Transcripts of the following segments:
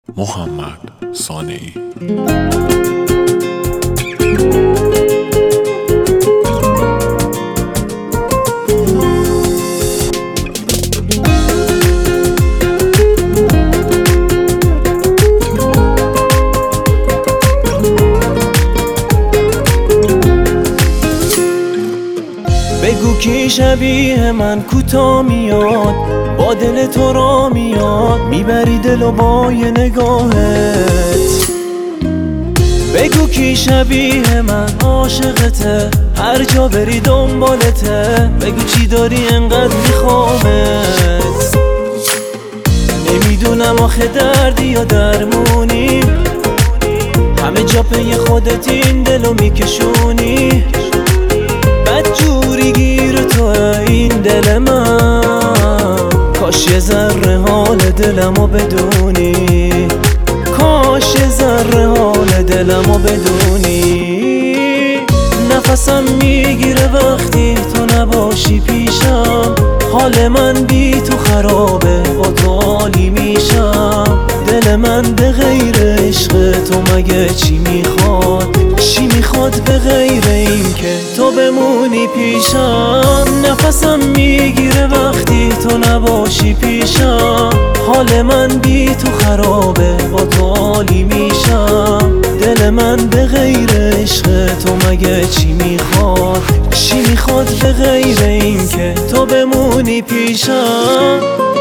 محمد صانعی. بگو کی شبیه من کوتا میاد، با دل تو را میاد، میبری دلو با یه نگاهت. بگو کی شبیه من عاشقته، هر جا بری دنبالته. بگو چی داری انقدر میخوامت. نمیدونم آخه دردی یا درمونی، همه جا پی خودت این دلو میکشونی. بدجوری گیر تو این دل من، کاش یه ذره حال دلمو بدونی. کاش یه ذره حال دلمو بدونی. نفسم میگیره وقتی تو نباشی پیشم، حال من بی تو خرابه، با تو عالی میشم. دل من به غیر عشق تو مگه چی میخواد؟ چی میخواد به غیر این که تو بمونی پیشم؟ نفسم میگیره وقتی تو نباشی پیشم، حال من بی تو خرابه، با تو عالی میشم. دل من به غیر عشق تو مگه چی میخواد؟ چی میخواد به غیر این که تو بمونی پیشم؟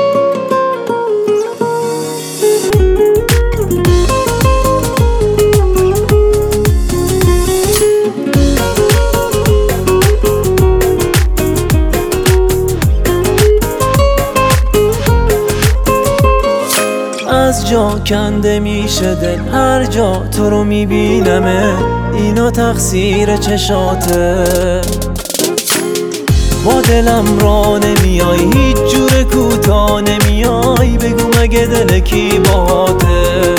از جا کنده میشه دل، هر جا تو رو میبینمه. اینا تقصیر چشاته، با دلم را نمیای، هیچ جور کوتا نمیای. بگو مگه دل کی باته؟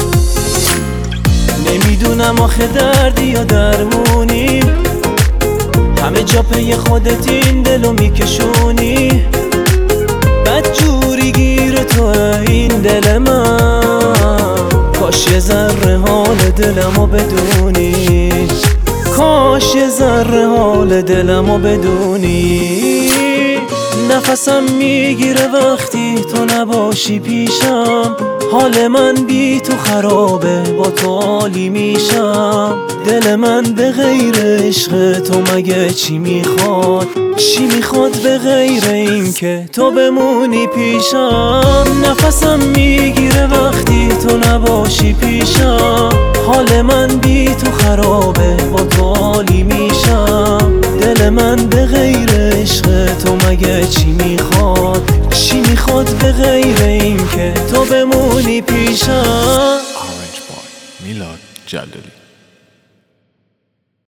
نمیدونم آخه دردی یا درمونی، همه جا پی خودت این دلو میکشونی. بدجوری گیر تو این دل من، کاش یه ذره حال دلمو بدونی. کاش یه ذره حال دلمو بدونی. نفسم میگیره وقتی تو نباشی پیشم، حال من بی تو خرابه، با تو عالی میشم. دل من به غیر عشق تو مگه چی میخواد؟ چی میخواد به غیر این که تو بمونی پیشم؟ نفسم میگیره وقتی تو نباشی پیشم، حال من بی تو خرابه، با تو عالی میشم. دل من به غیر عشق تو مگه چی میخواد؟ چی میخواد به غیر این که تو بمونی پیشم؟ آرنج بای میلاد جلالی.